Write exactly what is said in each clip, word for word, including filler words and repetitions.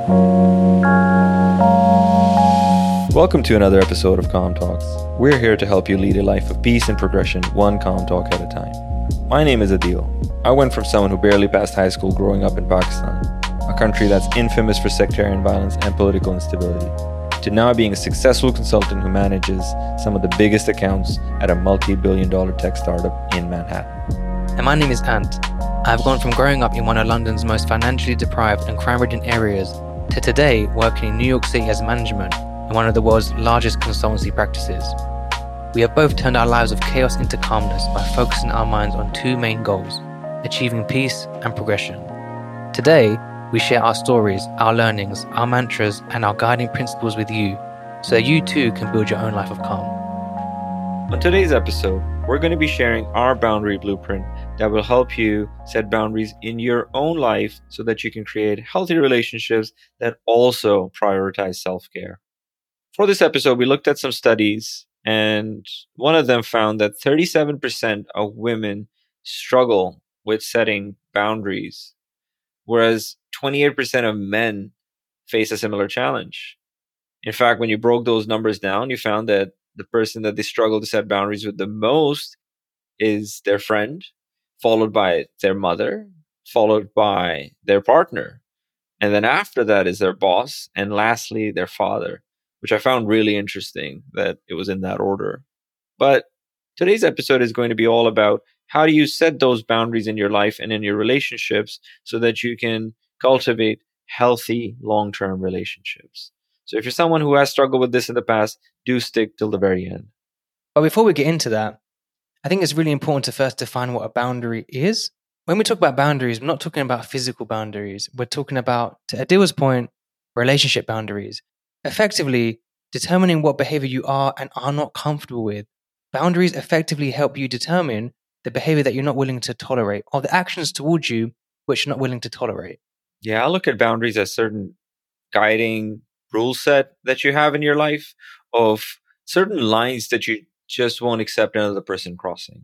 Welcome to another episode of Calm Talks. We're here to help you lead a life of peace and progression, one calm talk at a time. My name is Adil. I went from someone who barely passed high school growing up in Pakistan, a country that's infamous for sectarian violence and political instability, to now being a successful consultant who manages some of the biggest accounts at a multi-billion dollar tech startup in Manhattan. And my name is Ant. I've gone from growing up in one of London's most financially deprived and crime-ridden areas to today working in New York City as management in one of the world's largest consultancy practices. We have both turned our lives of chaos into calmness by focusing our minds on two main goals: achieving peace and progression. Today, we share our stories, our learnings, our mantras, and our guiding principles with you, so that you too can build your own life of calm. On today's episode, we're going to be sharing our boundary blueprint that will help you set boundaries in your own life so that you can create healthy relationships that also prioritize self-care. For this episode, we looked at some studies, and one of them found that thirty-seven percent of women struggle with setting boundaries, whereas twenty-eight percent of men face a similar challenge. In fact, when you broke those numbers down, you found that the person that they struggle to set boundaries with the most is their friend, followed by their mother, followed by their partner. And then after that is their boss, and lastly, their father, which I found really interesting that it was in that order. But today's episode is going to be all about how do you set those boundaries in your life and in your relationships so that you can cultivate healthy long-term relationships. So if you're someone who has struggled with this in the past, do stick till the very end. But before we get into that, I think it's really important to first define what a boundary is. When we talk about boundaries, we're not talking about physical boundaries. We're talking about, to Adil's point, relationship boundaries. Effectively, determining what behavior you are and are not comfortable with. Boundaries effectively help you determine the behavior that you're not willing to tolerate, or the actions towards you which you're not willing to tolerate. Yeah, I look at boundaries as certain guiding rule set that you have in your life of certain lines that you just won't accept another person crossing.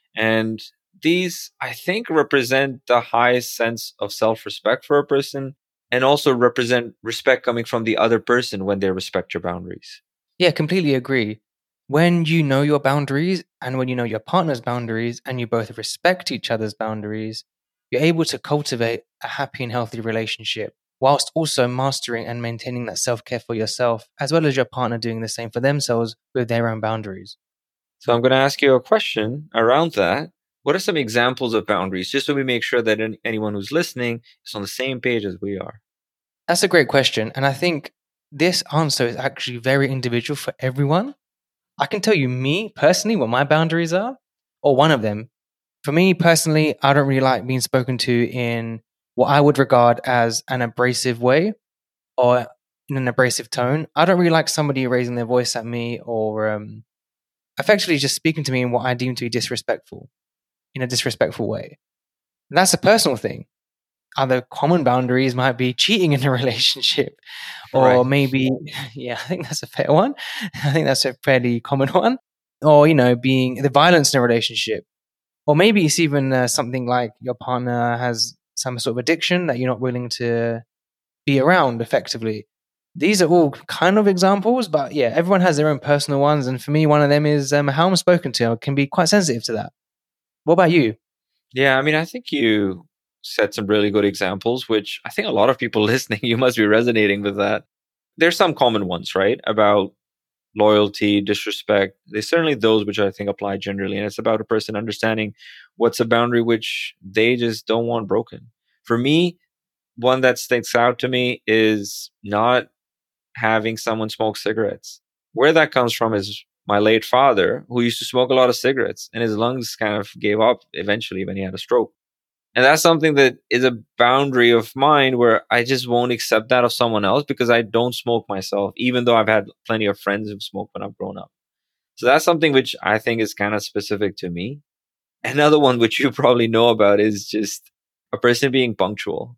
And these, I think, represent the highest sense of self-respect for a person, and also represent respect coming from the other person when they respect your boundaries. Yeah, completely agree. When you know your boundaries and when you know your partner's boundaries and you both respect each other's boundaries, you're able to cultivate a happy and healthy relationship whilst also mastering and maintaining that self-care for yourself, as well as your partner doing the same for themselves with their own boundaries. So I'm going to ask you a question around that. What are some examples of boundaries, just so we make sure that anyone who's listening is on the same page as we are? That's a great question. And I think this answer is actually very individual for everyone. I can tell you me personally what my boundaries are, or one of them. For me personally, I don't really like being spoken to in what I would regard as an abrasive way or in an abrasive tone. I don't really like somebody raising their voice at me or um, effectively just speaking to me in what I deem to be disrespectful, in a disrespectful way. And that's a personal thing. Other common boundaries might be cheating in a relationship, or right. maybe, yeah, I think that's a fair one. I think that's a fairly common one. Or, you know, being the violence in a relationship. Or maybe it's even uh, something like your partner has some sort of addiction that you're not willing to be around effectively. These are all kind of examples, but yeah, everyone has their own personal ones. And for me, one of them is um, how I'm spoken to. I can be quite sensitive to that. What about you? Yeah, I mean, I think you set some really good examples, which I think a lot of people listening, you must be resonating with that. There's some common ones, right? About loyalty, disrespect. There's certainly those which I think apply generally. And it's about a person understanding what's a boundary which they just don't want broken. For me, one that sticks out to me is not having someone smoke cigarettes. Where that comes from is my late father, who used to smoke a lot of cigarettes, and his lungs kind of gave up eventually when he had a stroke. And that's something that is a boundary of mine where I just won't accept that of someone else because I don't smoke myself, even though I've had plenty of friends who've smoked when I've grown up. So that's something which I think is kind of specific to me. Another one which you probably know about is just a person being punctual.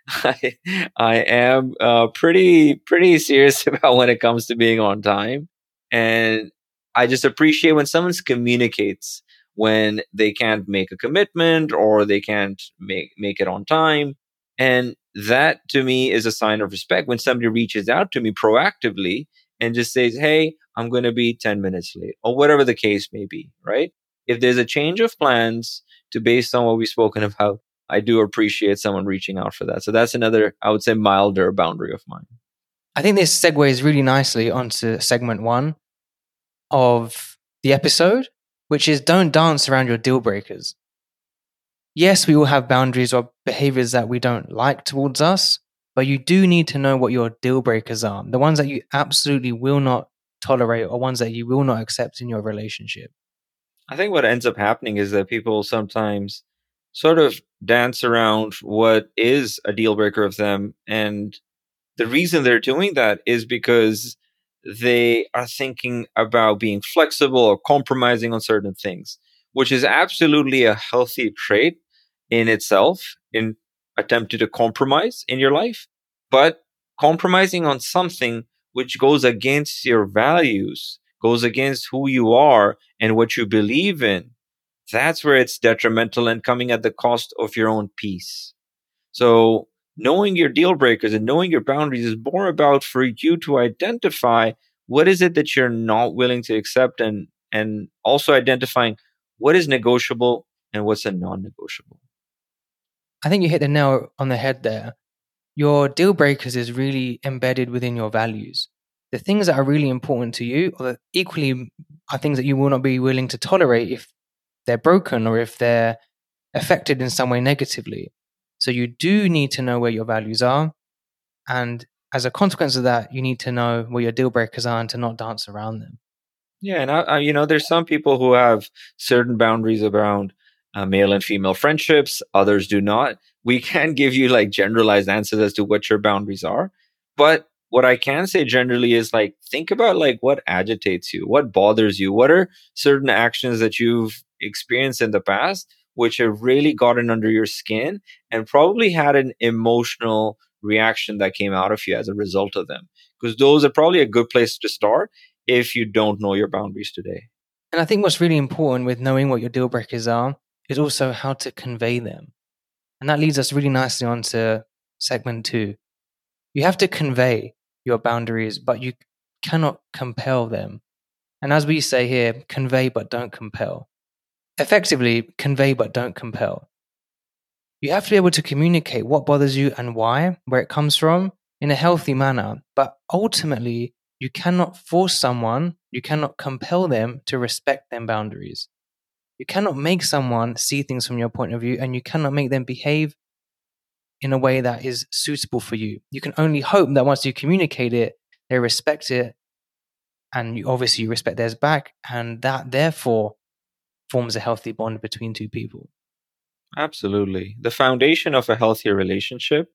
I, I am uh, pretty, pretty serious about when it comes to being on time. And I just appreciate when someone communicates when they can't make a commitment or they can't make, make it on time. And that to me is a sign of respect when somebody reaches out to me proactively and just says, hey, I'm going to be ten minutes late, or whatever the case may be, right? If there's a change of plans to based on what we've spoken about, I do appreciate someone reaching out for that. So that's another, I would say, milder boundary of mine. I think this segues really nicely onto segment one of the episode, which is don't dance around your deal breakers. Yes, we all have boundaries or behaviors that we don't like towards us, but you do need to know what your deal breakers are, the ones that you absolutely will not tolerate or ones that you will not accept in your relationship. I think what ends up happening is that people sometimes sort of dance around what is a deal breaker of them. And the reason they're doing that is because they are thinking about being flexible or compromising on certain things, which is absolutely a healthy trait in itself in attempting to compromise in your life. But compromising on something which goes against your values, goes against who you are and what you believe in, that's where it's detrimental and coming at the cost of your own peace. So knowing your deal breakers and knowing your boundaries is more about for you to identify what is it that you're not willing to accept, and and also identifying what is negotiable and what's a non-negotiable. I think you hit the nail on the head there. Your deal breakers is really embedded within your values. The things that are really important to you, or that equally are things that you will not be willing to tolerate if they're broken or if they're affected in some way negatively. So you do need to know where your values are. And as a consequence of that, you need to know where your deal breakers are and to not dance around them. Yeah, and I, I, you know, there's some people who have certain boundaries around uh, male and female friendships. Others do not. We can give you like generalized answers as to what your boundaries are. But what I can say generally is like, think about like what agitates you, what bothers you, what are certain actions that you've experienced in the past, which have really gotten under your skin and probably had an emotional reaction that came out of you as a result of them. Because those are probably a good place to start if you don't know your boundaries today. And I think what's really important with knowing what your deal breakers are is also how to convey them. And that leads us really nicely on to segment two. You have to convey your boundaries, but you cannot compel them. And as we say here, convey but don't compel. Effectively, convey but don't compel. You have to be able to communicate what bothers you and why, where it comes from, in a healthy manner. But ultimately, you cannot force someone, you cannot compel them to respect their boundaries. You cannot make someone see things from your point of view, and you cannot make them behave in a way that is suitable for you. You can only hope that once you communicate it, they respect it, and you obviously you respect theirs back, and that therefore forms a healthy bond between two people. Absolutely. The foundation of a healthier relationship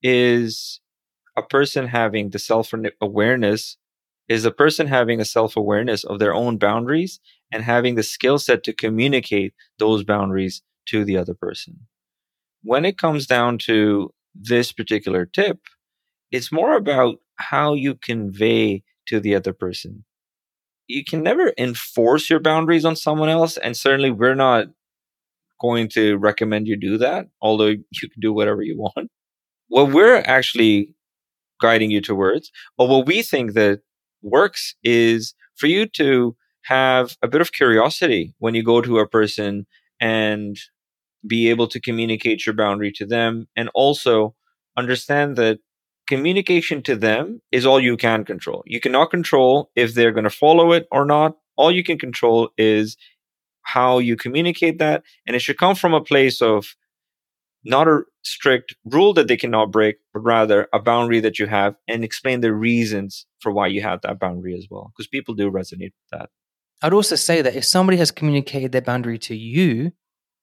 is a person having the self-awareness, is a person having a self-awareness of their own boundaries and having the skill set to communicate those boundaries to the other person. When it comes down to this particular tip, it's more about how you convey to the other person. You can never enforce your boundaries on someone else, and certainly we're not going to recommend you do that, although you can do whatever you want. What we're actually guiding you towards, or what we think that works, is for you to have a bit of curiosity when you go to a person and be able to communicate your boundary to them, and also understand that communication to them is all you can control. You cannot control if they're going to follow it or not. All you can control is how you communicate that, and it should come from a place of not a strict rule that they cannot break, but rather a boundary that you have, and explain the reasons for why you have that boundary as well, because people do resonate with that. I'd also say that if somebody has communicated their boundary to you,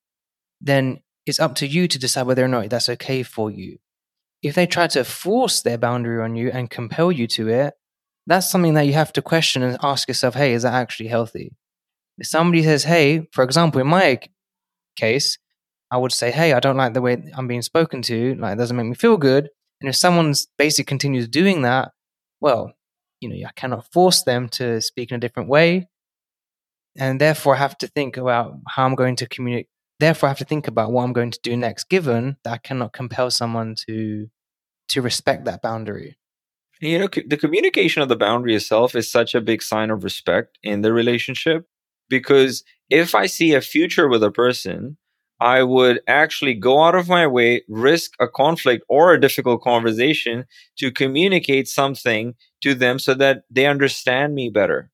then it's up to you to decide whether or not that's okay for you. If they try to force their boundary on you and compel you to it, that's something that you have to question and ask yourself, hey, is that actually healthy? If somebody says, hey, for example, in my case, I would say, hey, I don't like the way I'm being spoken to, like it doesn't make me feel good. And if someone's basically continues doing that, well, you know, I cannot force them to speak in a different way. And therefore I have to think about how I'm going to communicate. Therefore I have to think about what I'm going to do next, given that I cannot compel someone to to respect that boundary. You know, the communication of the boundary itself is such a big sign of respect in the relationship, because if I see a future with a person, I would actually go out of my way, risk a conflict or a difficult conversation to communicate something to them so that they understand me better,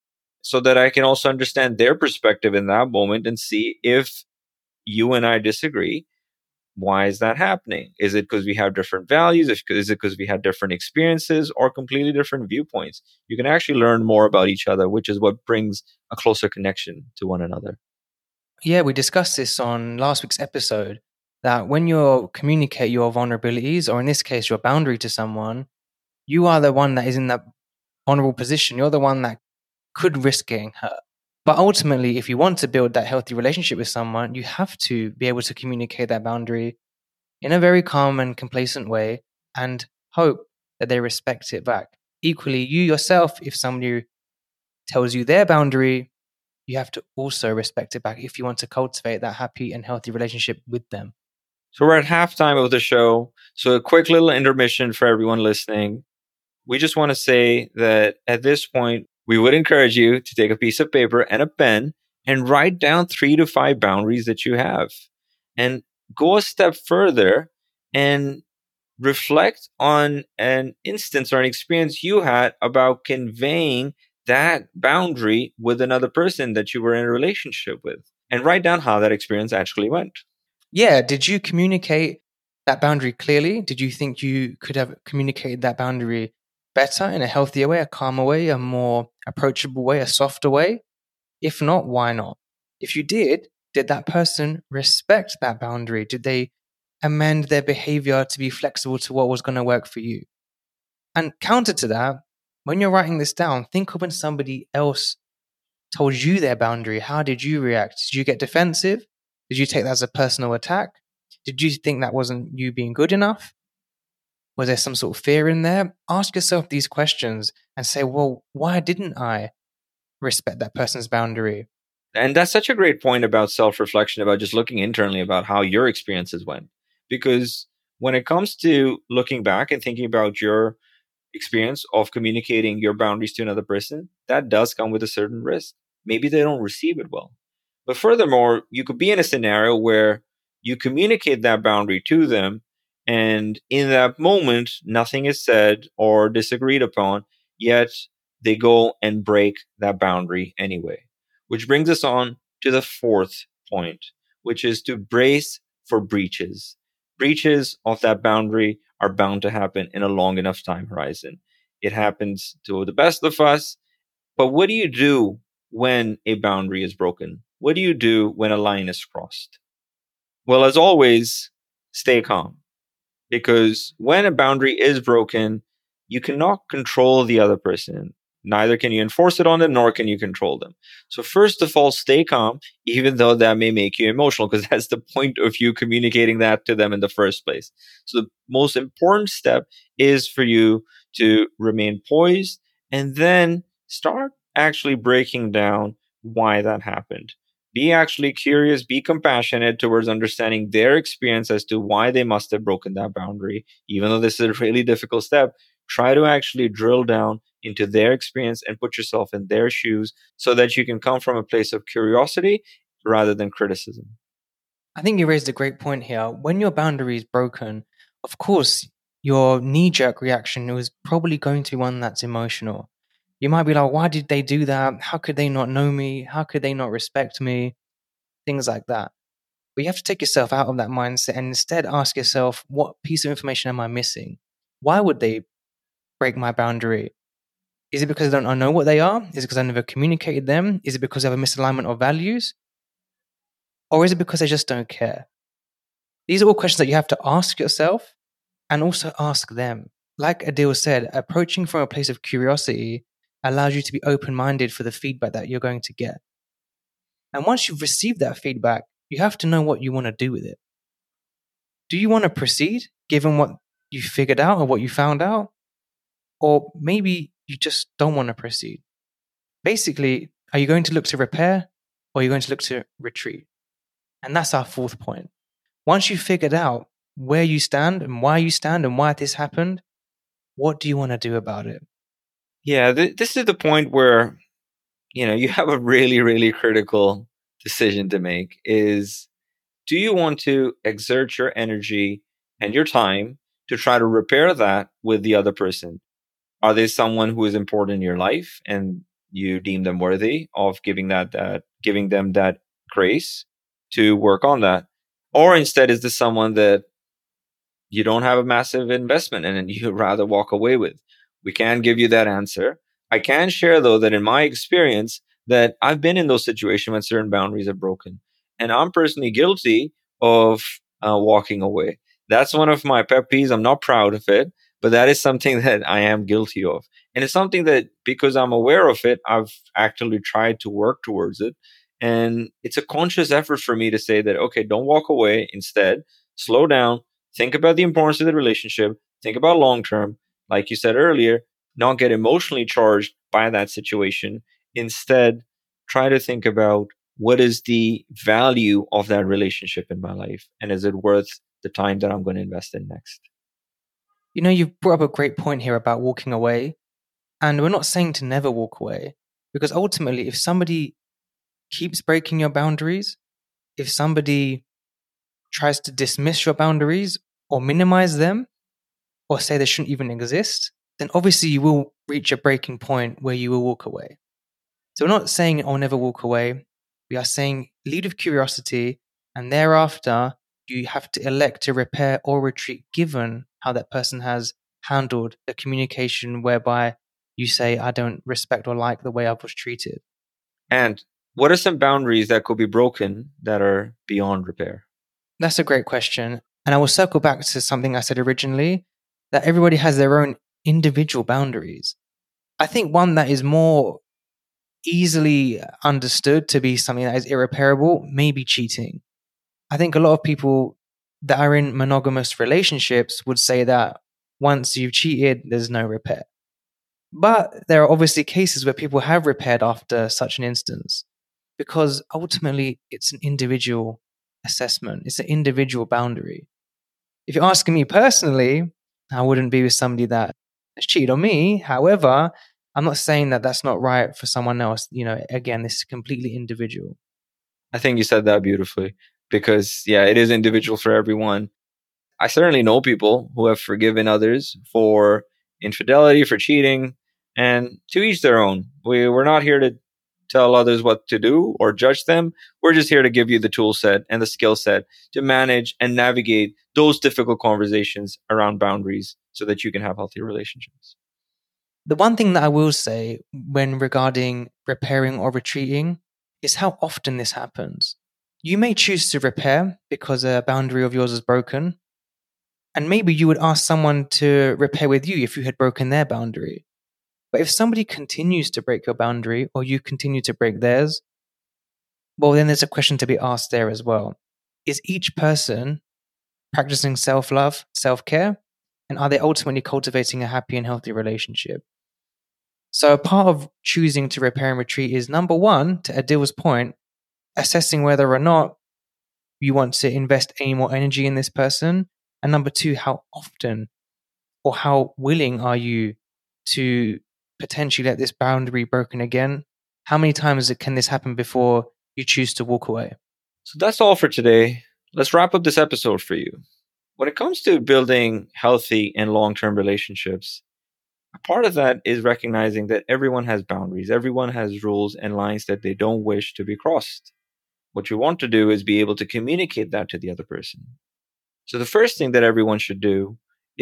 so that I can also understand their perspective in that moment and see if you and I disagree. Why is that happening? Is it because we have different values? Is it because we had different experiences or completely different viewpoints? You can actually learn more about each other, which is what brings a closer connection to one another. Yeah, we discussed this on last week's episode, that when you communicate your vulnerabilities, or in this case, your boundary to someone, you are the one that is in that vulnerable position. You're the one that could risk getting hurt. But ultimately, if you want to build that healthy relationship with someone, you have to be able to communicate that boundary in a very calm and complacent way and hope that they respect it back. Equally, you yourself, if somebody tells you their boundary, you have to also respect it back if you want to cultivate that happy and healthy relationship with them. So we're at halftime of the show. So a quick little intermission for everyone listening. We just want to say that at this point, we would encourage you to take a piece of paper and a pen and write down three to five boundaries that you have, and go a step further and reflect on an instance or an experience you had about conveying that boundary with another person that you were in a relationship with, and write down how that experience actually went. Yeah. Did you communicate that boundary clearly? Did you think you could have communicated that boundary better, in a healthier way, a calmer way, a more approachable way, a softer way? If not, why not? If you did, did that person respect that boundary? Did they amend their behavior to be flexible to what was going to work for you? And counter to that, when you're writing this down, think of when somebody else told you their boundary. How did you react? Did you get defensive? Did you take that as a personal attack? Did you think that wasn't you being good enough? Was there some sort of fear in there? Ask yourself these questions and say, well, why didn't I respect that person's boundary? And that's such a great point about self-reflection, about just looking internally about how your experiences went. Because when it comes to looking back and thinking about your experience of communicating your boundaries to another person, that does come with a certain risk. Maybe they don't receive it well. But furthermore, you could be in a scenario where you communicate that boundary to them, and in that moment, nothing is said or disagreed upon, yet they go and break that boundary anyway. Which brings us on to the fourth point, which is to brace for breaches. Breaches of that boundary are bound to happen in a long enough time horizon. It happens to the best of us. But what do you do when a boundary is broken? What do you do when a line is crossed? Well, as always, stay calm. Because when a boundary is broken, you cannot control the other person. Neither can you enforce it on them, nor can you control them. So first of all, stay calm, even though that may make you emotional, because that's the point of you communicating that to them in the first place. So the most important step is for you to remain poised and then start actually breaking down why that happened. Be actually curious, be compassionate towards understanding their experience as to why they must have broken that boundary. Even though this is a really difficult step, try to actually drill down into their experience and put yourself in their shoes so that you can come from a place of curiosity rather than criticism. I think you raised a great point here. When your boundary is broken, of course, your knee-jerk reaction is probably going to be one that's emotional. You might be like, why did they do that? How could they not know me? How could they not respect me? Things like that. But you have to take yourself out of that mindset and instead ask yourself, what piece of information am I missing? Why would they break my boundary? Is it because I don't know what they are? Is it because I never communicated them? Is it because I have a misalignment of values? Or is it because they just don't care? These are all questions that you have to ask yourself and also ask them. Like Adil said, approaching from a place of curiosity allows you to be open-minded for the feedback that you're going to get. And once you've received that feedback, you have to know what you want to do with it. Do you want to proceed given what you figured out or what you found out? Or maybe you just don't want to proceed. Basically, are you going to look to repair or are you going to look to retreat? And that's our fourth point. Once you've figured out where you stand and why you stand and why this happened, what do you want to do about it? Yeah, th- this is the point where, you know, you have a really, really critical decision to make is, do you want to exert your energy and your time to try to repair that with the other person? Are they someone who is important in your life and you deem them worthy of giving that, that giving them that grace to work on that? Or instead, is this someone that you don't have a massive investment in and you'd rather walk away with? We can give you that answer. I can share though that in my experience that I've been in those situations when certain boundaries are broken, and I'm personally guilty of uh, walking away. That's one of my pet peeves. I'm not proud of it, but that is something that I am guilty of. And it's something that, because I'm aware of it, I've actually tried to work towards it. And it's a conscious effort for me to say that, okay, don't walk away. Instead, slow down, think about the importance of the relationship, think about long term, like you said earlier, not get emotionally charged by that situation. Instead, try to think about, what is the value of that relationship in my life? And is it worth the time that I'm going to invest in next? You know, you've brought up a great point here about walking away. And we're not saying to never walk away, because ultimately, if somebody keeps breaking your boundaries, if somebody tries to dismiss your boundaries or minimize them or say they shouldn't even exist, then obviously you will reach a breaking point where you will walk away. So we're not saying, oh, never walk away. We are saying lead with curiosity, and thereafter you have to elect to repair or retreat given how that person has handled the communication whereby you say, I don't respect or like the way I was treated. And what are some boundaries that could be broken that are beyond repair? That's a great question. And I will circle back to something I said originally, that everybody has their own individual boundaries. I think one that is more easily understood to be something that is irreparable may be cheating. I think a lot of people that are in monogamous relationships would say that once you've cheated, there's no repair. But there are obviously cases where people have repaired after such an instance, because ultimately it's an individual assessment, it's an individual boundary. If you're asking me personally, I wouldn't be with somebody that has cheated on me. However, I'm not saying that that's not right for someone else. You know, again, this is completely individual. I think you said that beautifully, because, yeah, it is individual for everyone. I certainly know people who have forgiven others for infidelity, for cheating, and to each their own. We, we're not here to tell others what to do or judge them. We're just here to give you the tool set and the skill set to manage and navigate those difficult conversations around boundaries so that you can have healthy relationships. The one thing that I will say when regarding repairing or retreating is how often this happens. You may choose to repair because a boundary of yours is broken, and maybe you would ask someone to repair with you if you had broken their boundary. But if somebody continues to break your boundary or you continue to break theirs, well, then there's a question to be asked there as well. Is each person practicing self-love, self-care, and are they ultimately cultivating a happy and healthy relationship? So a part of choosing to repair and retreat is, number one, to Adil's point, assessing whether or not you want to invest any more energy in this person. And number two, how often or how willing are you to potentially let this boundary broken again? How many times can this happen before you choose to walk away? So that's all for today. Let's wrap up this episode for you. When it comes to building healthy and long-term relationships, a part of that is recognizing that everyone has boundaries. Everyone has rules and lines that they don't wish to be crossed. What you want to do is be able to communicate that to the other person. So the first thing that everyone should do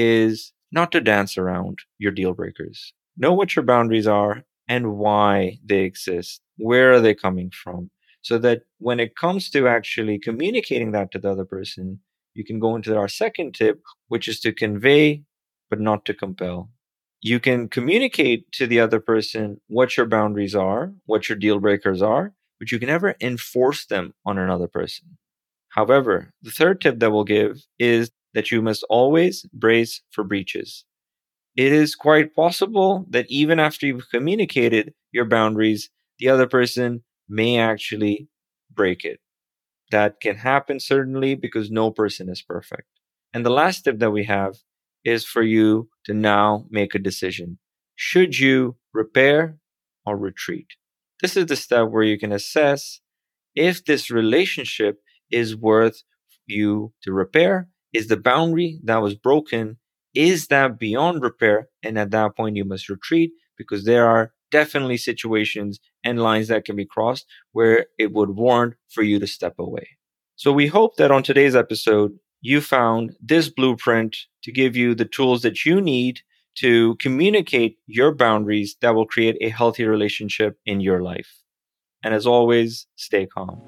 is not to dance around your deal breakers. Know what your boundaries are and why they exist. Where are they coming from? So that when it comes to actually communicating that to the other person, you can go into our second tip, which is to convey, but not to compel. You can communicate to the other person what your boundaries are, what your deal breakers are, but you can never enforce them on another person. However, the third tip that we'll give is that you must always brace for breaches. It is quite possible that even after you've communicated your boundaries, the other person may actually break it. That can happen, certainly, because no person is perfect. And the last tip that we have is for you to now make a decision. Should you repair or retreat? This is the step where you can assess if this relationship is worth you to repair. Is the boundary that was broken, is that beyond repair? And at that point, you must retreat, because there are definitely situations and lines that can be crossed where it would warrant for you to step away. So we hope that on today's episode, you found this blueprint to give you the tools that you need to communicate your boundaries that will create a healthy relationship in your life. And as always, stay calm.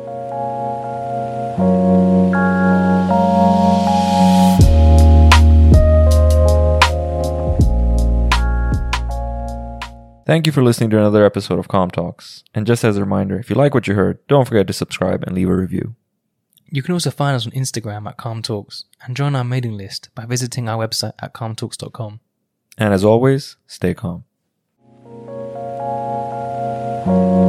Thank you for listening to another episode of Calm Talks. And just as a reminder, if you like what you heard, don't forget to subscribe and leave a review. You can also find us on Instagram at Calm Talks and join our mailing list by visiting our website at calm talks dot com. And as always, stay calm.